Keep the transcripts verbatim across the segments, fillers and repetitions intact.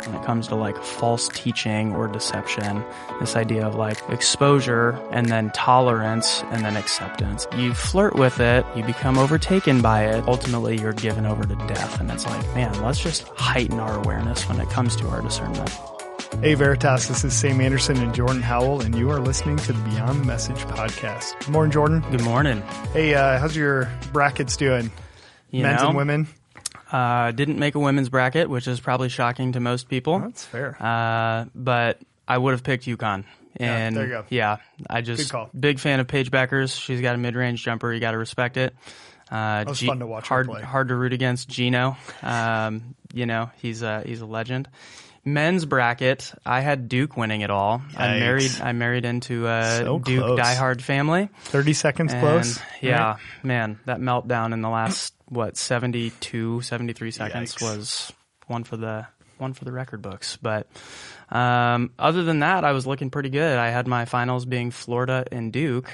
when it comes to like false teaching or deception. This idea of like exposure and then tolerance and then acceptance. You flirt with it, you become overtaken by it. Ultimately, you're given over to death. And it's like, man, let's just heighten our awareness when it comes to our discernment. Hey Veritas, this is Sam Anderson and Jordan Howell, and you are listening to the Beyond the Message podcast. Good morning, Jordan. Good morning. Hey, uh, how's your brackets doing? You Men's know, and women? Uh, didn't make a women's bracket, which is probably shocking to most people. Oh, that's fair. Uh, but I would have picked UConn. And yeah, there you go. Yeah, I just, Good call. Big fan of Paige Beckers. She's got a mid-range jumper. You got to respect it. Uh, that was G- fun to watch her hard, play. Hard to root against Gino. Um, you know, he's a, he's a legend. Men's bracket, I had Duke winning it all. Yikes. I married I married into a So Duke close. diehard family. thirty seconds And, close? Yeah, Right? man, that meltdown in the last, what, seventy-two, seventy-three seconds Yikes. was one for the one for the record books. But um, other than that, I was looking pretty good. I had my finals being Florida and Duke,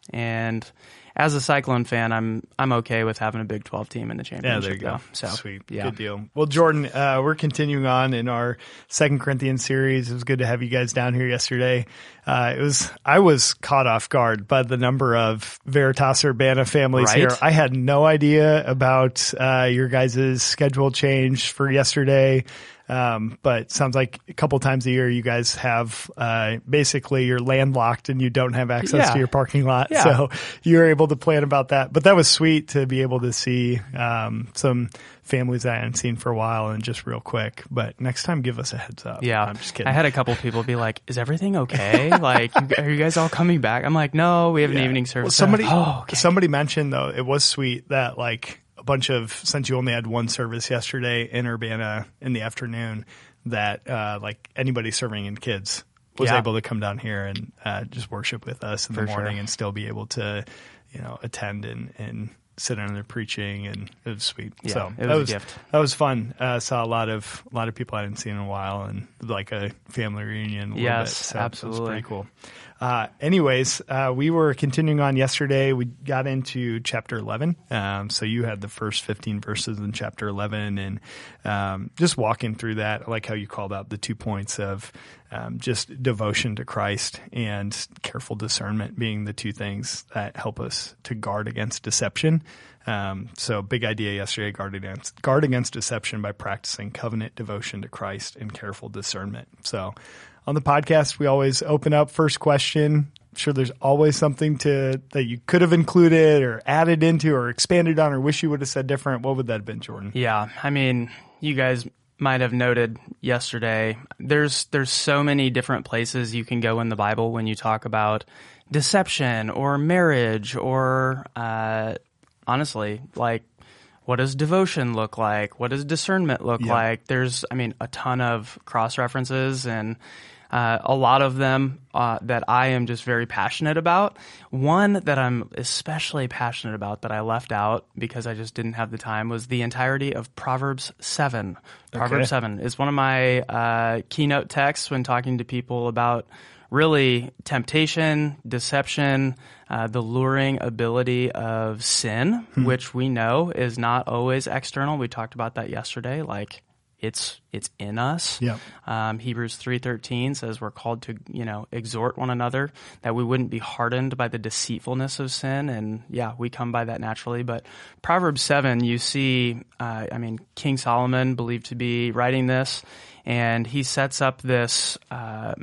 and as a Cyclone fan, I'm I'm okay with having a Big twelve team in the Yeah, championship. there you go. Though. So, Sweet. yeah. Good deal. Well, Jordan, uh, we're continuing on in our Second Corinthians series. It was good to have you guys down here yesterday. Uh, it was, I was caught off guard by the number of Veritas Urbana families Right? here. I had no idea about, uh, your guys' schedule change for yesterday. Um, but sounds like a couple times a year you guys have, uh, basically you're landlocked and you don't have access Yeah. to your parking lot. Yeah. So you're able to plan about that. But that was sweet to be able to see, um, some families I hadn't seen for a while and just real quick. But next time, give us a heads up. Yeah, I'm just kidding. I had a couple people be like, "Is everything okay? Like, you, are you guys all coming back?" I'm like, "No, we have an Yeah. evening Well, service." somebody, oh, okay. somebody mentioned though, it was sweet that like a bunch of, since you only had one service yesterday in Urbana in the afternoon, that uh, like anybody serving in kids was Yeah. able to come down here and uh, just worship with us in For the morning sure. and still be able to, you know, attend and, and sit under their preaching, and it was sweet. Yeah, so it was that a was gift. that was fun. Uh, saw a lot of a lot of people I hadn't seen in a while, and like a family reunion. A little Yes, bit. So absolutely. It was pretty cool. Uh, anyways, uh, we were continuing on yesterday. We got into chapter eleven. Um, so you had the first fifteen verses in chapter eleven, and um, just walking through that. I like how you called out the two points of um, just devotion to Christ and careful discernment being the two things that help us to guard against deception. Um, so big idea yesterday, guard against, guard against deception by practicing covenant devotion to Christ and careful discernment. So on the podcast, we always open up first question. I'm sure there's always something to that you could have included or added into or expanded on or wish you would have said different. What would that have been, Jordan? Yeah, I mean, you guys might have noted yesterday, there's there's so many different places you can go in the Bible when you talk about deception or marriage or uh, honestly, like, what does devotion look like? What does discernment look Yeah. like? There's, I mean, a ton of cross references and uh, a lot of them uh, that I am just very passionate about. One that I'm especially passionate about that I left out because I just didn't have the time was the entirety of Proverbs seven. Proverbs Okay. seven is one of my uh, keynote texts when talking to people about really temptation, deception, uh, the luring ability of sin, which we know is not always external. We talked about that yesterday. Like, it's it's in us. Yeah. Um, Hebrews three thirteen says we're called to, you know, exhort one another that we wouldn't be hardened by the deceitfulness of sin. And yeah, we come by that naturally. But Proverbs seven, you see, uh, I mean, King Solomon believed to be writing this, and he sets up this uh,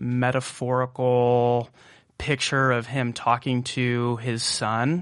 metaphorical picture of him talking to his son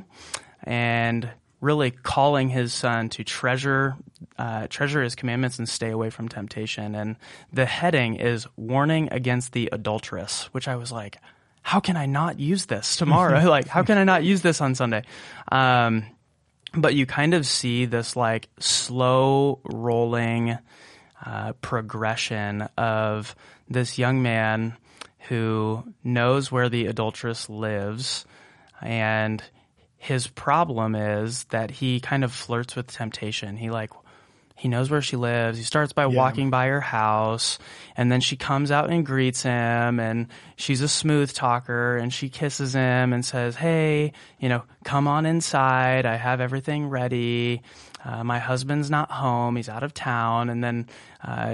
and really calling his son to treasure uh, treasure his commandments and stay away from temptation. And the heading is warning against the adulteress, which I was like, how can I not use this tomorrow? Like, how can I not use this on Sunday? Um, but you kind of see this like slow rolling uh, progression of this young man who knows where the adulteress lives, and his problem is that he kind of flirts with temptation. He like, he knows where she lives. He starts by Yeah. walking by her house, and then she comes out and greets him, and she's a smooth talker, and she kisses him and says, hey, you know, come on inside. I have everything ready. Uh, my husband's not home. He's out of town. And then, uh,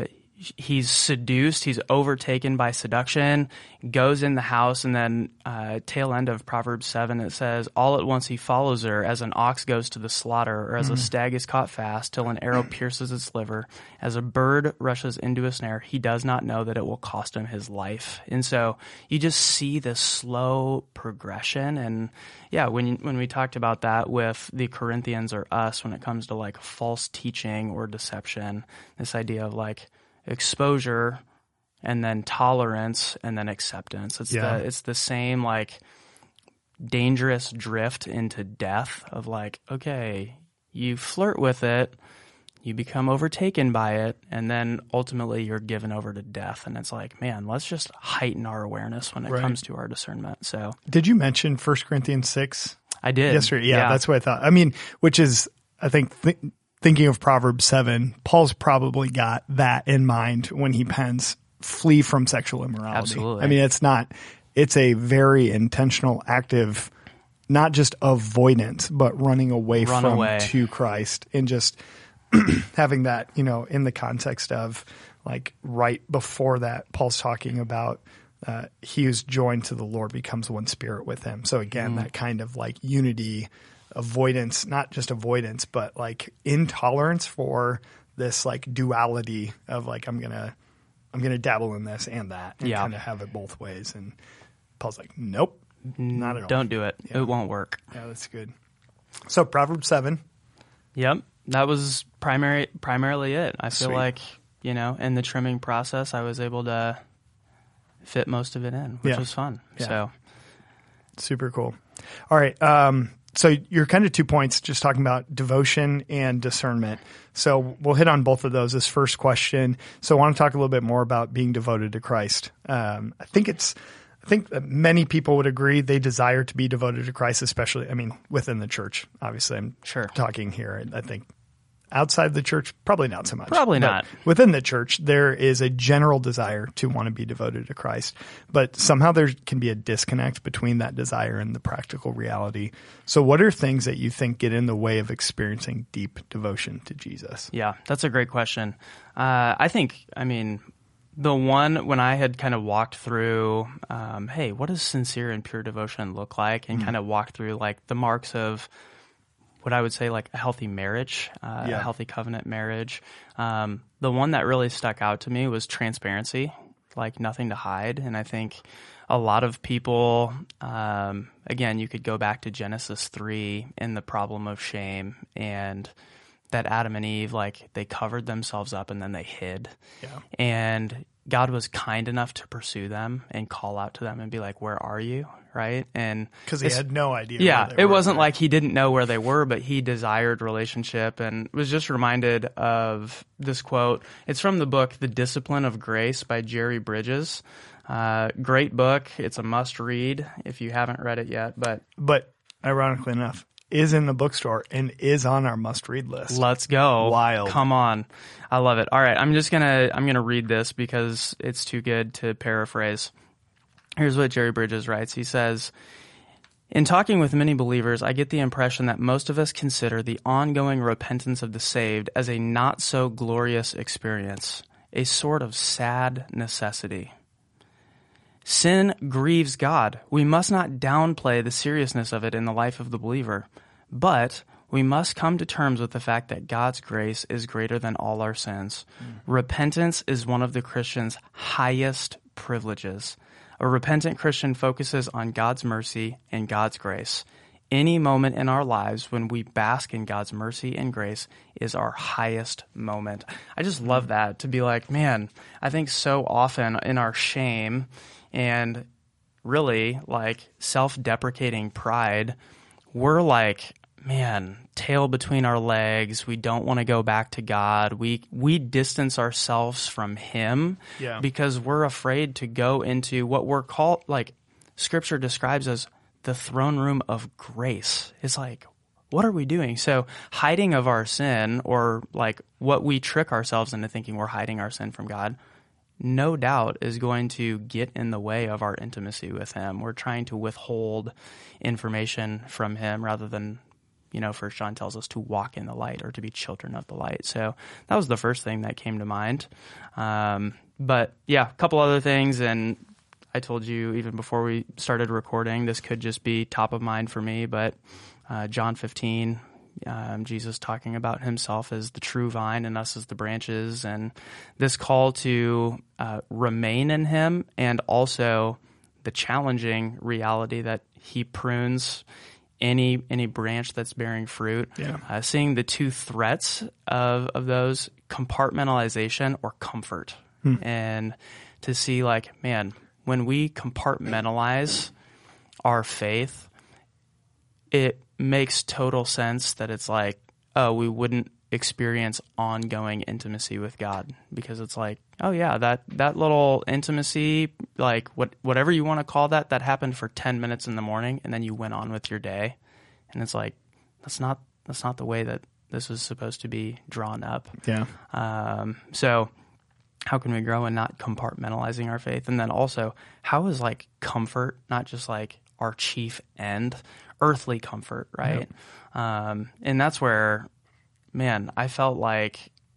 he's seduced, he's overtaken by seduction, goes in the house, and then uh, tail end of Proverbs seven, it says, all at once he follows her as an ox goes to the slaughter, or as mm-hmm. a stag is caught fast, till an arrow pierces its liver. As a bird rushes into a snare, he does not know that it will cost him his life. And so you just see this slow progression. And yeah, when when we talked about that with the Corinthians or us, when it comes to like false teaching or deception, this idea of like exposure and then tolerance and then acceptance. It's yeah. the it's the same like dangerous drift into death of like, okay, you flirt with it, you become overtaken by it, and then ultimately you're given over to death. And it's like, man, let's just heighten our awareness when it right. comes to our discernment. So did you mention First Corinthians six? I did. Yesterday? Yeah, yeah, that's what I thought. I mean, which is, I think, th- thinking of Proverbs seven, Paul's probably got that in mind when he pens flee from sexual immorality. Absolutely. I mean, it's not, it's a very intentional, active, not just avoidance, but running away Run from away. to Christ, and just having that, you know, in the context of like right before that, Paul's talking about uh, he who's joined to the Lord becomes one spirit with him. So again, mm. that kind of like unity, avoidance, not just avoidance, but like intolerance for this like duality of like, I'm going to, I'm going to dabble in this and that and yeah. kind of have it both ways. And Paul's like, nope, not at all. Don't do it. Yeah. It won't work. Yeah, that's good. So Proverbs seven. Yep. That was primary, primarily it. I feel Sweet. like, you know, in the trimming process, I was able to fit most of it in, which yeah. was fun. Yeah. So super cool. All right. Um, So you're kind of two points, just talking about devotion and discernment. So we'll hit on both of those. This first question. So I want to talk a little bit more about being devoted to Christ. Um, I think it's, I think that many people would agree they desire to be devoted to Christ, especially, I mean, within the church. Obviously, I'm sure talking here. I think outside the church, probably not so much. Probably but not. Within the church, there is a general desire to want to be devoted to Christ, but somehow there can be a disconnect between that desire and the practical reality. So what are things that you think get in the way of experiencing deep devotion to Jesus? Yeah, that's a great question. Uh, I think, I mean, the one when I had kind of walked through, um, hey, what does sincere and pure devotion look like? And mm-hmm. kind of walked through like the marks of what I would say like a healthy marriage, uh, yeah. a healthy covenant marriage. Um, the one that really stuck out to me was transparency, like nothing to hide. And I think a lot of people, um, again, you could go back to Genesis three and the problem of shame, and that Adam and Eve, like they covered themselves up and then they hid. Yeah. And God was kind enough to pursue them and call out to them and be like, where are you? Right. And because he had no idea. Yeah. Where they it were, wasn't right? like he didn't know where they were, but he desired relationship, and was just reminded of this quote. It's from the book, The Discipline of Grace by Jerry Bridges. Uh, great book. It's a must read if you haven't read it yet, but, but ironically enough, is in the bookstore and is on our must read list. Let's go. Wild. Come on. I love it. All right. I'm just going to, I'm going to read this because it's too good to paraphrase. Here's what Jerry Bridges writes. He says, in talking with many believers, I get the impression that most of us consider the ongoing repentance of the saved as a not so glorious experience, a sort of sad necessity. Sin grieves God. We must not downplay the seriousness of it in the life of the believer, but we must come to terms with the fact that God's grace is greater than all our sins. Mm. Repentance is one of the Christian's highest privileges. A repentant Christian focuses on God's mercy and God's grace. Any moment in our lives when we bask in God's mercy and grace is our highest moment. I just love that, to be like, man, I think so often in our shame and really like self-deprecating pride, we're like, man, tail between our legs. We don't want to go back to God. We we distance ourselves from Him yeah. because we're afraid to go into what we're called, like Scripture describes as the throne room of grace. It's like, what are we doing? So hiding of our sin, or like what we trick ourselves into thinking we're hiding our sin from God, no doubt is going to get in the way of our intimacy with Him. We're trying to withhold information from Him rather than you know, First John tells us to walk in the light or to be children of the light. So that was the first thing that came to mind. Um, but yeah, a couple other things. And I told you even before we started recording, this could just be top of mind for me, but uh, John fifteen, um, Jesus talking about himself as the true vine and us as the branches, and this call to uh, remain in him, and also the challenging reality that he prunes any any branch that's bearing fruit. Yeah. Uh, seeing the two threats of, of those, compartmentalization or comfort. Hmm. And to see like, man, when we compartmentalize our faith, it makes total sense that it's like, oh, we wouldn't experience ongoing intimacy with God, because it's like, oh yeah, that, that little intimacy, like what, whatever you want to call that, that happened for ten minutes in the morning and then you went on with your day. And it's like, that's not, that's not the way that this was supposed to be drawn up. Yeah. Um, so how can we grow in not compartmentalizing our faith? And then also, how is like comfort not just like our chief end, earthly comfort, right? Yep. Um, and that's where, man, I felt like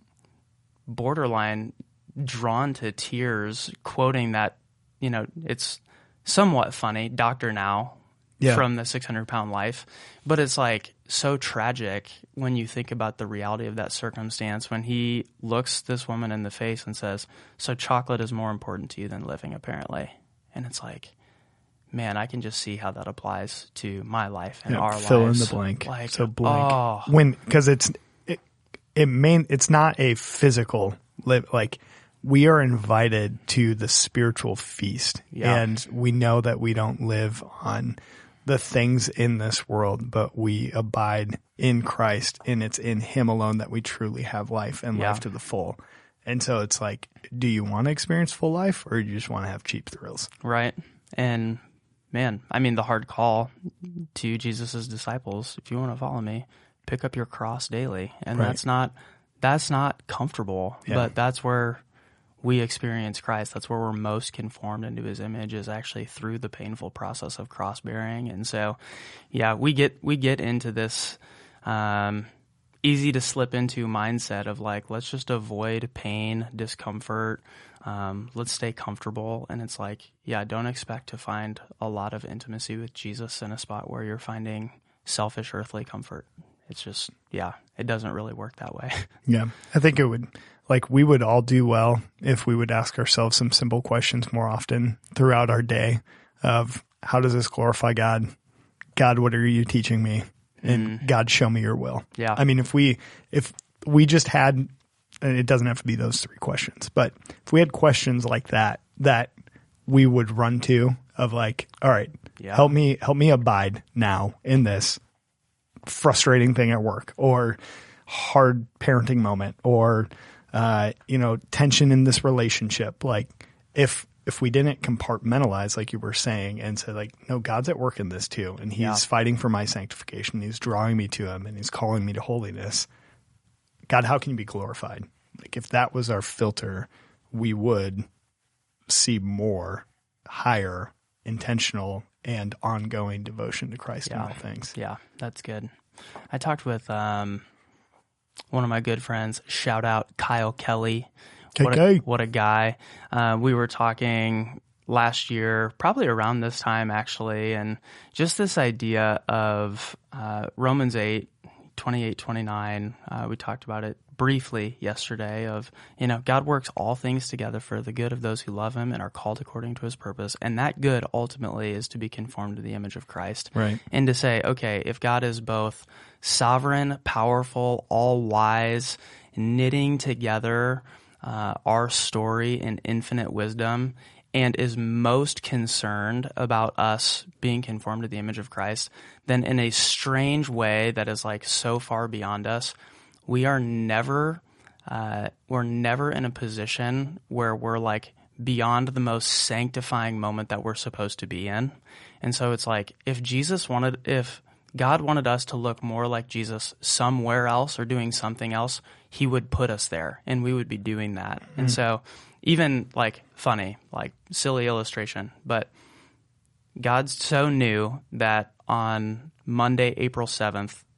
borderline drawn to tears quoting that, you know, it's somewhat funny, Doctor Now yeah. from the six hundred pound life, but it's like so tragic when you think about the reality of that circumstance, when he looks this woman in the face and says, so chocolate is more important to you than living, apparently. And it's like, man, I can just see how that applies to my life and yeah, our fill lives. Fill in the blank. Like, so blank. Oh. When, because it's, it, it main, it's not a physical live, like we are invited to the spiritual feast. Yeah. And we know that we don't live on the things in this world, but we abide in Christ, and it's in him alone that we truly have life and yeah. life to the full. And so it's like, do you want to experience full life, or do you just want to have cheap thrills? Right. And man, I mean, the hard call to Jesus's disciples, if you want to follow me, pick up your cross daily. And right. that's not, that's not comfortable, yeah. but that's where we experience Christ. That's where we're most conformed into his image, is actually through the painful process of cross bearing. And so, yeah, we get, we get into this, um, easy to slip into mindset of like, let's just avoid pain, discomfort. Um, let's stay comfortable. And it's like, yeah, don't expect to find a lot of intimacy with Jesus in a spot where you're finding selfish earthly comfort. It's just, yeah, it doesn't really work that way. Yeah. I think it would, like, we would all do well if we would ask ourselves some simple questions more often throughout our day of, how does this glorify God? God, what are you teaching me? And mm. God, show me your will. Yeah. I mean, if we, if we just had, and it doesn't have to be those three questions, but if we had questions like that, that we would run to of like, all right, yeah. help me, help me abide now in this frustrating thing at work, or hard parenting moment, or, uh, you know, tension in this relationship. Like if, if we didn't compartmentalize, like you were saying, and say like, no, God's at work in this too. And he's yeah. fighting for my sanctification. He's drawing me to him, and he's calling me to holiness. God, how can you be glorified? Like if that was our filter, we would see more, higher, intentional, and ongoing devotion to Christ yeah. in all things. Yeah, that's good. I talked with um, one of my good friends, shout out Kyle Kelly. What a, what a guy. Uh, we were talking last year, probably around this time actually, and just this idea of uh, Romans eight, twenty-eight, twenty-nine. Uh, we talked about it briefly yesterday of, you know, God works all things together for the good of those who love him and are called according to his purpose. And that good ultimately is to be conformed to the image of Christ. Right. And to say, okay, if God is both sovereign, powerful, all wise, knitting together uh, our story in infinite wisdom, and is most concerned about us being conformed to the image of Christ, then in a strange way that is like so far beyond us, we are never, uh, we're never in a position where we're like beyond the most sanctifying moment that we're supposed to be in. And so it's like, if Jesus wanted, if God wanted us to look more like Jesus somewhere else or doing something else, he would put us there and we would be doing that. Mm-hmm. And so even like funny, like silly illustration, but God's so new that on Monday, April seventh,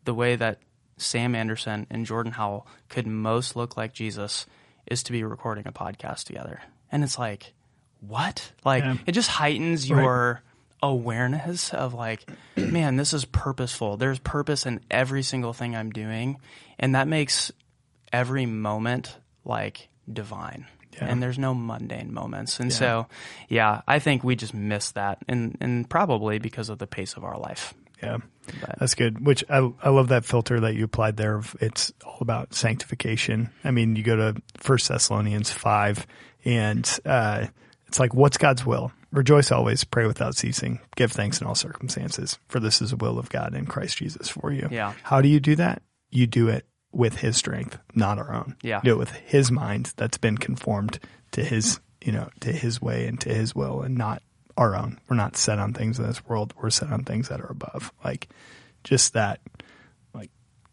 the way that Sam Anderson and Jordan Howell could most look like Jesus is to be recording a podcast together. And it's like, what? Like, yeah. It just heightens your right. awareness of like, man, this is purposeful. There's purpose in every single thing I'm doing. And that makes every moment like divine. Yeah. And there's no mundane moments. And yeah. so, yeah, I think we just miss that, and, and probably because of the pace of our life. Yeah, but that's good. Which I I love that filter that you applied there. It's all about sanctification. I mean, you go to First Thessalonians five, and uh, it's like, what's God's will? Rejoice always, pray without ceasing, give thanks in all circumstances, for this is the will of God in Christ Jesus for you. Yeah. How do you do that? You do it with his strength, not our own. Yeah. Do it with his mind that's been conformed to his, you know, to his way and to his will, and not our own. We're not set on things in this world. We're set on things that are above. Like, just that, like,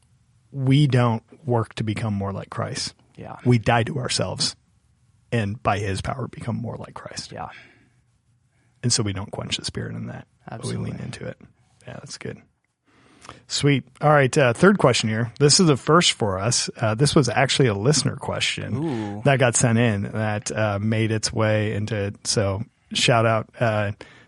we don't work to become more like Christ. Yeah. We die to ourselves, and by his power become more like Christ. Yeah. And so we don't quench the spirit in that. Absolutely. But we lean into it. Yeah, that's good. Sweet. All right. Uh, third question here. This is a first for us. Uh, this was actually a listener question Ooh. that got sent in that uh, made its way into. So shout out uh,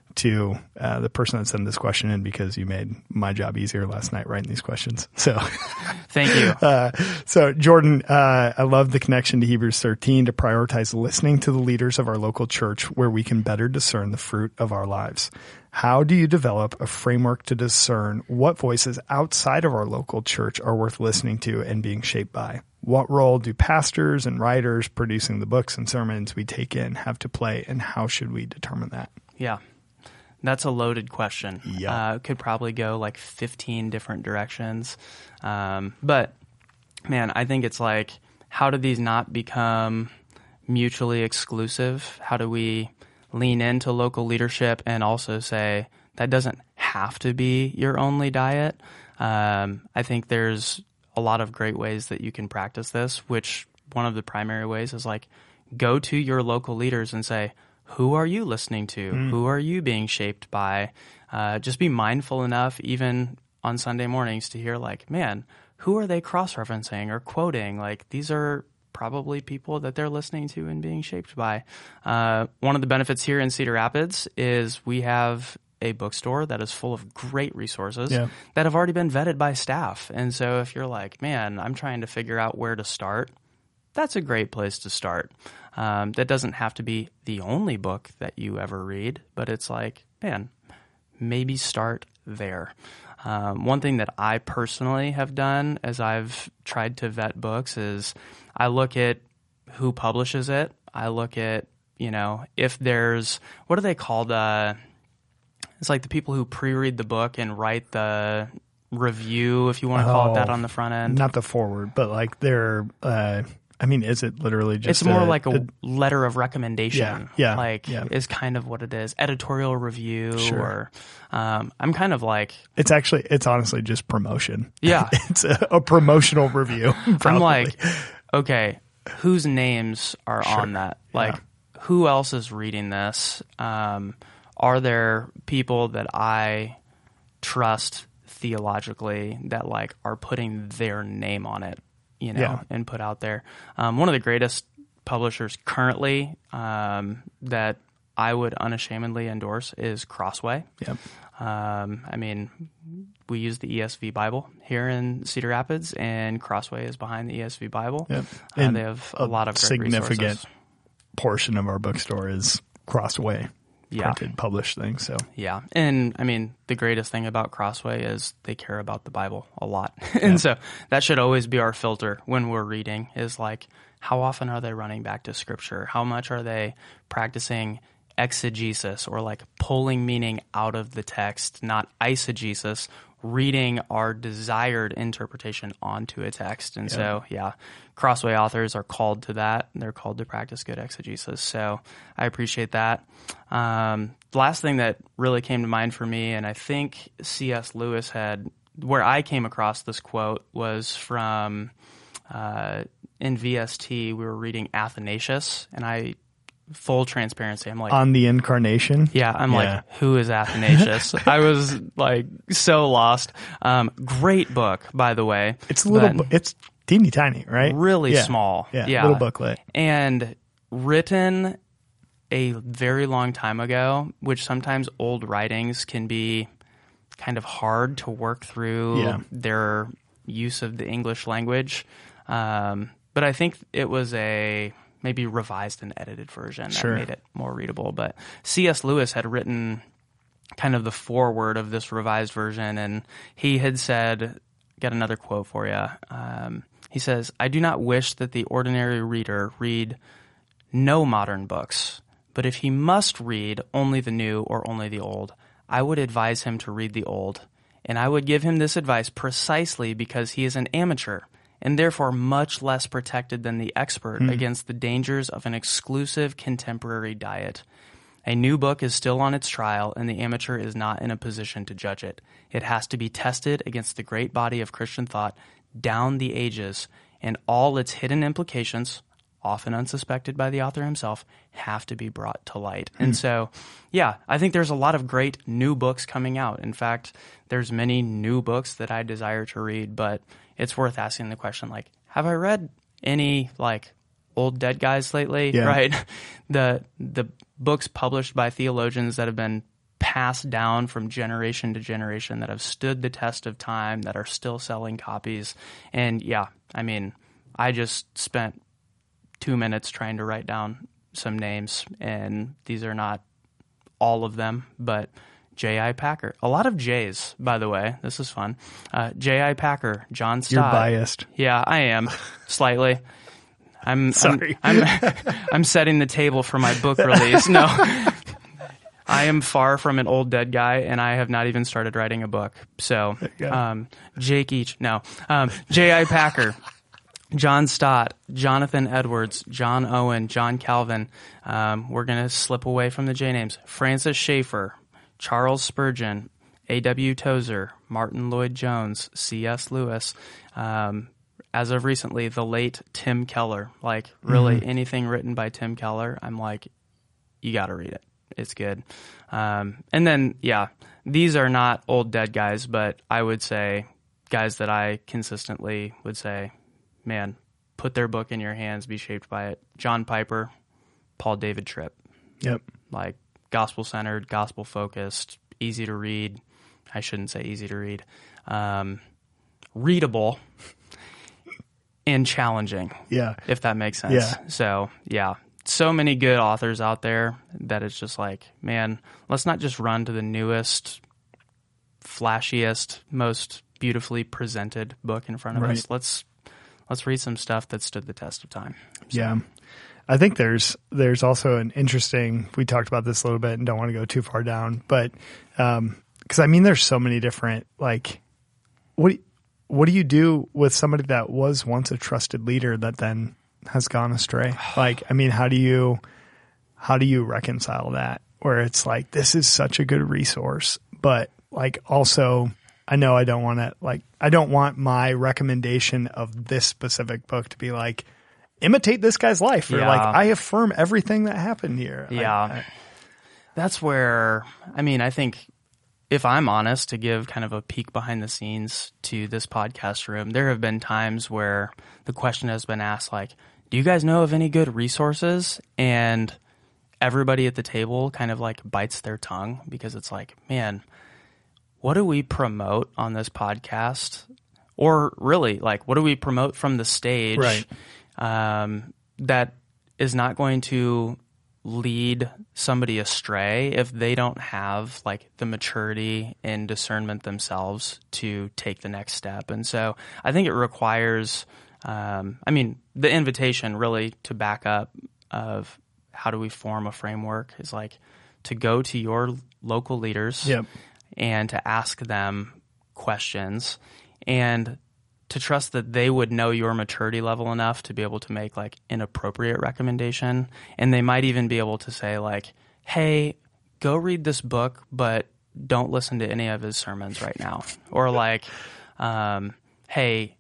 to uh, the person that sent this question in, because you made my job easier last night writing these questions. So thank you. Uh, so Jordan, uh, I love the connection to Hebrews thirteen to prioritize listening to the leaders of our local church, where we can better discern the fruit of our lives. How do you develop a framework to discern what voices outside of our local church are worth listening to and being shaped by? What role do pastors and writers producing the books and sermons we take in have to play, and how should we determine that? Yeah, that's a loaded question. Yeah. Uh, could probably go like fifteen different directions. Um, but, man, I think it's like, how do these not become mutually exclusive? How do we lean into local leadership and also say that doesn't have to be your only diet? Um, I think there's a lot of great ways that you can practice this, which one of the primary ways is like, go to your local leaders and say, who are you listening to? Mm. Who are you being shaped by? Uh, just be mindful enough, even on Sunday mornings, to hear like, man, who are they cross-referencing or quoting? Like, these are probably people that they're listening to and being shaped by. Uh, one of the benefits here in Cedar Rapids is we have a bookstore that is full of great resources yeah. that have already been vetted by staff. And so if you're like, man, I'm trying to figure out where to start, that's a great place to start. Um, that doesn't have to be the only book that you ever read, but it's like, man, maybe start there. Um, one thing that I personally have done as I've tried to vet books is I look at who publishes it. I look at, you know, if there's, what are they called? Uh, it's like the people who pre-read the book and write the review, if you want to call oh, it that, on the front end. Not the forward, but like they're, uh, I mean, is it literally just? It's more a, like a, a letter of recommendation. Yeah, yeah, like yeah. is kind of what it is. Editorial review, sure. or um, I'm kind of like. It's actually, it's honestly just promotion. Yeah, it's a, a promotional review. Probably. I'm like, okay, whose names are sure. on that? Like, yeah. who else is reading this? Um, are there people that I trust theologically that like are putting their name on it? You know, yeah. and put out there. Um, one of the greatest publishers currently um, that I would unashamedly endorse is Crossway. Yep. Um, I mean, we use the E S V Bible here in Cedar Rapids, and Crossway is behind the E S V Bible. Yep. Uh, and they have a, a lot of great significant resources. Portion of our bookstore is Crossway. Yeah. Printed, published thing. So yeah, and I mean the greatest thing about Crossway is they care about the Bible a lot, and yeah. so that should always be our filter when we're reading. Is like, how often are they running back to Scripture? How much are they practicing exegesis, or like pulling meaning out of the text, not eisegesis, reading our desired interpretation onto a text? And yeah. so, yeah, Crossway authors are called to that. They're called to practice good exegesis. So I appreciate that. Um, the last thing that really came to mind for me, and I think C S Lewis had, where I came across this quote was from, uh, in V S T, we were reading Athanasius, and I full transparency, I'm like, on the incarnation. yeah, I'm Yeah. like, who is Athanasius? I was like so lost. Um, great book, by the way. It's a little, but bu- it's teeny tiny, right? really Yeah. small. Yeah, Yeah. little booklet. And written a very long time ago, which sometimes old writings can be kind of hard to work through Yeah. their use of the English language. Um, but I think it was a maybe revised and edited version that Sure. made it more readable. But C S. Lewis had written kind of the foreword of this revised version, and he had said, got another quote for you. Um, he says, "I do not wish that the ordinary reader read no modern books, but if he must read only the new or only the old, I would advise him to read the old. And I would give him this advice precisely because he is an amateur and therefore much less protected than the expert Mm. against the dangers of an exclusive contemporary diet. A new book is still on its trial, and the amateur is not in a position to judge it. It has to be tested against the great body of Christian thought down the ages, and all its hidden implications, often unsuspected by the author himself, have to be brought to light." Mm. And so, yeah, I think there's a lot of great new books coming out. In fact, there's many new books that I desire to read, but it's worth asking the question, like, have I read any, like, old dead guys lately? Yeah. Right? The the books published by theologians that have been passed down from generation to generation, that have stood the test of time, that are still selling copies. And yeah, I mean, I just spent two minutes trying to write down some names, and these are not all of them, but J I. Packer. A lot of J's, by the way. This is fun. Uh, J I. Packer, John Stott. You're biased. Yeah, I am, slightly. I'm Sorry. I'm, I'm I'm setting the table for my book release. No, I am far from an old dead guy, and I have not even started writing a book. So, go. um, Jake Each, no, um, J I. Packer, John Stott, Jonathan Edwards, John Owen, John Calvin. Um, we're gonna slip away from the J names. Francis Schaeffer, Charles Spurgeon, A W Tozer, Martin Lloyd-Jones, C S. Lewis. Um, as of recently, the late Tim Keller. Like, really, Mm-hmm. anything written by Tim Keller, I'm like, you got to read it. It's good. Um, and then, yeah, these are not old dead guys, but I would say guys that I consistently would say, man, put their book in your hands, be shaped by it. John Piper, Paul David Tripp. Yep. Like, gospel-centered, gospel-focused, easy to read. I shouldn't say easy to read. Um, readable and challenging, Yeah. if that makes sense. Yeah. So, yeah, so many good authors out there that it's just like, man, let's not just run to the newest, flashiest, most beautifully presented book in front of Right. us. Let's let's read some stuff that stood the test of time. So, Yeah. I think there's there's also an interesting, we talked about this a little bit and don't want to go too far down, but um, because I mean, there's so many different, like, what do- what do you do with somebody that was once a trusted leader that then has gone astray? Like, I mean, how do you how do you reconcile that? Where it's like, this is such a good resource, but like also, I know I don't want to like I don't want my recommendation of this specific book to be like, imitate this guy's life, or Yeah. like, I affirm everything that happened here. Yeah. I, I, That's where, I mean, I think if I'm honest, to give kind of a peek behind the scenes to this podcast room, there have been times where the question has been asked, like, do you guys know of any good resources? And everybody at the table kind of like bites their tongue, because it's like, man, what do we promote on this podcast? Or really, like, what do we promote from the stage? Right. Um, that is not going to lead somebody astray if they don't have like the maturity and discernment themselves to take the next step. And so I think it requires, um, I mean, the invitation really to back up of how do we form a framework is like to go to your local leaders Yep. and to ask them questions and to trust that they would know your maturity level enough to be able to make like an appropriate recommendation. And they might even be able to say like, hey, go read this book, but don't listen to any of his sermons right now. Or like, um, hey,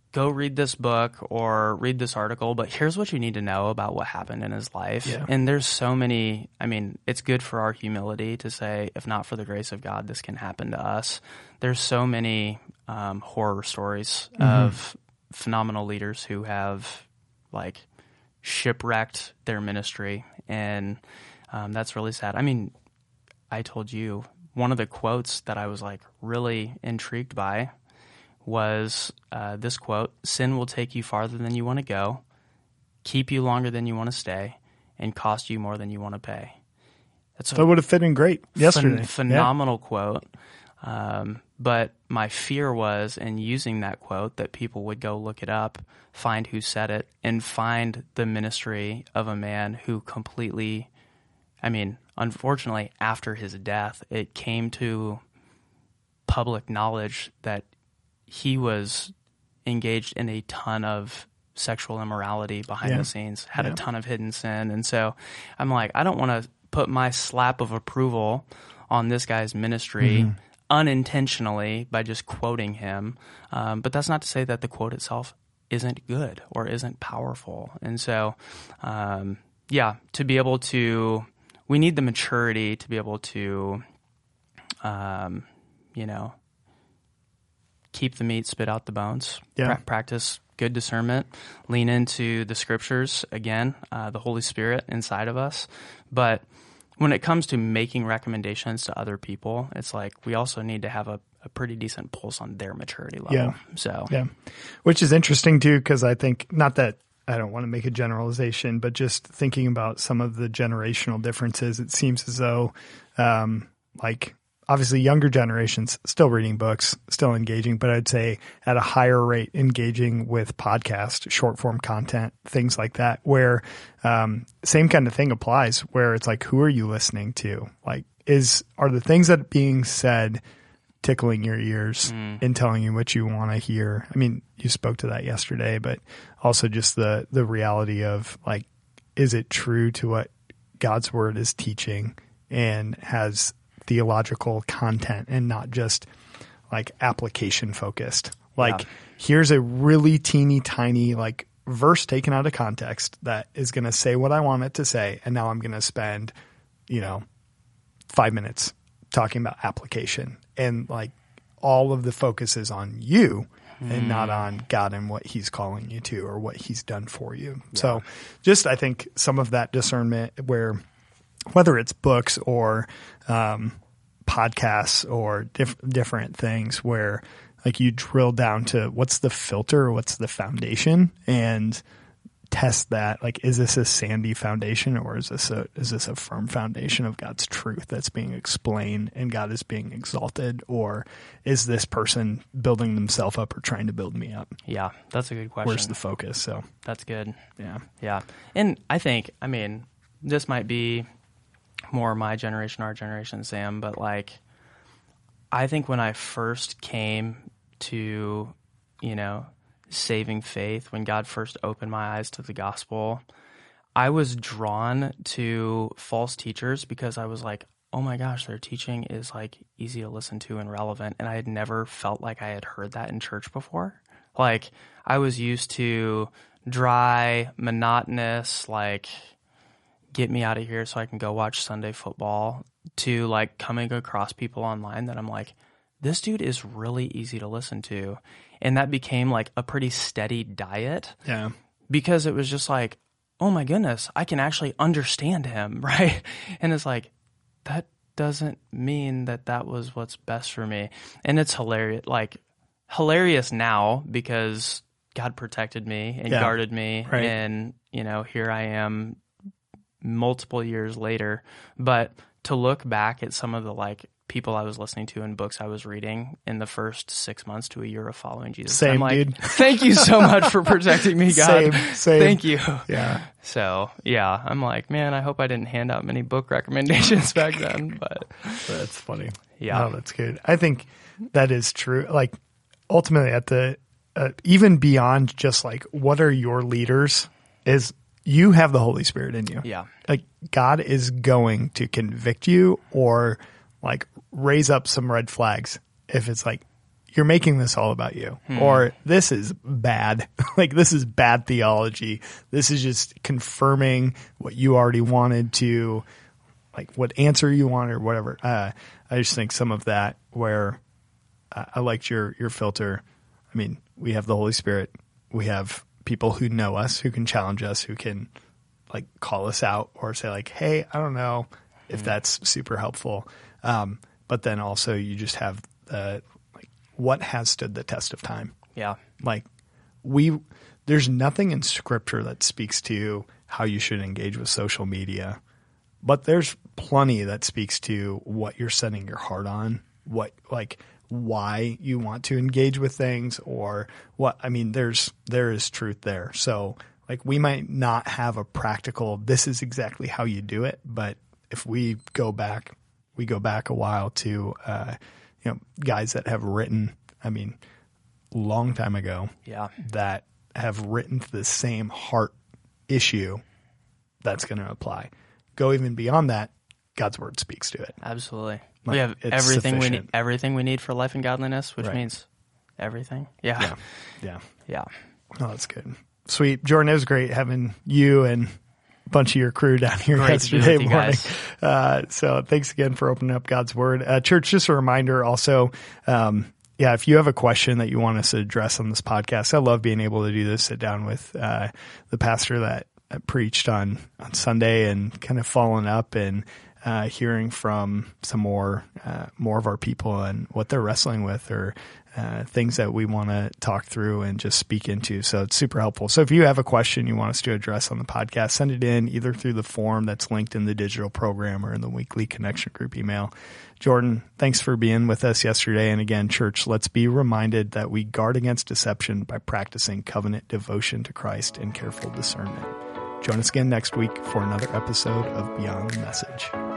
go read this book or read this article, but here's what you need to know about what happened in his life. Yeah. And there's so many, I mean, it's good for our humility to say, if not for the grace of God, this can happen to us. There's so many um, horror stories mm-hmm. of phenomenal leaders who have like shipwrecked their ministry. And um, that's really sad. I mean, I told you one of the quotes that I was like really intrigued by was uh, this quote: "Sin will take you farther than you want to go, keep you longer than you want to stay, and cost you more than you want to pay." That's that would have fit in great yesterday. Ph- phenomenal yeah. quote. Um, but my fear was in using that quote that people would go look it up, find who said it, and find the ministry of a man who completely, I mean, unfortunately, after his death, it came to public knowledge that he was engaged in a ton of sexual immorality behind yeah. the scenes, had yeah. a ton of hidden sin. And so I'm like, I don't want to put my slap of approval on this guy's ministry mm-hmm. unintentionally by just quoting him. Um, but that's not to say that the quote itself isn't good or isn't powerful. And so, um, yeah, to be able to, we need the maturity to be able to, um, you know, keep the meat, spit out the bones, yeah. pra- practice good discernment, lean into the scriptures, again, uh, the Holy Spirit inside of us. But when it comes to making recommendations to other people, it's like we also need to have a, a pretty decent pulse on their maturity level. Yeah. So, yeah. Which is interesting too, because I think, not that I don't want to make a generalization, but just thinking about some of the generational differences, it seems as though, um, like, obviously, younger generations still reading books, still engaging, but I'd say at a higher rate engaging with podcast, short form content, things like that, where um, same kind of thing applies, where it's like, who are you listening to? Like, is are the things that are being said tickling your ears mm. and telling you what you want to hear? I mean, you spoke to that yesterday, but also just the the reality of like, is it true to what God's word is teaching and has theological content and not just like application focused. Like yeah. here's a really teeny tiny like verse taken out of context that is going to say what I want it to say. And now I'm going to spend, you know, five minutes talking about application, and like all of the focus is on you mm. and not on God and what he's calling you to or what he's done for you. Yeah. So just, I think some of that discernment where, whether it's books or um, podcasts or diff- different things where like you drill down to what's the filter, what's the foundation, and test that. Like, is this a sandy foundation or is this a, is this a firm foundation of God's truth that's being explained and God is being exalted, or is this person building themselves up or trying to build me up? Yeah, that's a good question. Where's the focus? So that's good. Yeah. Yeah. And I think, I mean, this might be more my generation, our generation, Sam, but like, I think when I first came to, you know, saving faith, when God first opened my eyes to the gospel, I was drawn to false teachers because I was like, oh my gosh, their teaching is like easy to listen to and relevant. And I had never felt like I had heard that in church before. Like, I was used to dry, monotonous, like, get me out of here so I can go watch Sunday football, to like coming across people online that I'm like, this dude is really easy to listen to. And that became like a pretty steady diet. Yeah. Because it was just like, oh my goodness, I can actually understand him, right? And it's like, that doesn't mean that that was what's best for me. And it's hilarious, like hilarious now because God protected me and yeah. guarded me. Right. And, you know, here I am multiple years later. But to look back at some of the like people I was listening to and books I was reading in the first six months to a year of following Jesus, same, I'm like, dude. Thank you so much for protecting me, God. Same, same. Thank you. Yeah. So yeah, I'm like, man, I hope I didn't hand out many book recommendations back then, but that's funny. Yeah, oh, that's good. I think that is true. Like ultimately, at the uh, even beyond just like what are your leaders is. You have the Holy Spirit in you. Yeah. Like God is going to convict you or like raise up some red flags if it's like you're making this all about you, hmm. or this is bad. Like, this is bad theology. This is just confirming what you already wanted to, like, what answer you want or whatever. Uh, I just think some of that where uh, I liked your, your filter. I mean, we have the Holy Spirit. We have people who know us, who can challenge us, who can, like, call us out or say, like, hey, I don't know if hmm. that's super helpful. Um, but then also you just have the, what has stood the test of time. Yeah. Like we, there's nothing in scripture that speaks to how you should engage with social media, but there's plenty that speaks to what you're setting your heart on, what, like why you want to engage with things or what, I mean, there's, there is truth there. So like we might not have a practical, this is exactly how you do it. But if we go back, we go back a while to, uh, you know, guys that have written, I mean, long time ago, yeah, that have written to the same heart issue that's going to apply. Go even beyond that, God's word speaks to it. Absolutely. Like, we have everything sufficient. we need, everything we need for life and godliness, which right. means everything. Yeah. Yeah. Yeah. Yeah. Oh, that's good. Sweet. Jordan, it was great having you and bunch of your crew down here Great yesterday to be with you morning. guys. Uh, so thanks again for opening up God's word. Uh, church, just a reminder also, um, yeah, if you have a question that you want us to address on this podcast, I love being able to do this, sit down with, uh, the pastor that preached on, on Sunday and kind of following up and, uh, hearing from some more, uh, more of our people and what they're wrestling with or, Uh, things that we want to talk through and just speak into. So it's super helpful. So if you have a question you want us to address on the podcast, send it in either through the form that's linked in the digital program or in the weekly connection group email. Jordan, thanks for being with us yesterday. And again, church, let's be reminded that we guard against deception by practicing covenant devotion to Christ and careful discernment. Join us again next week for another episode of Beyond the Message.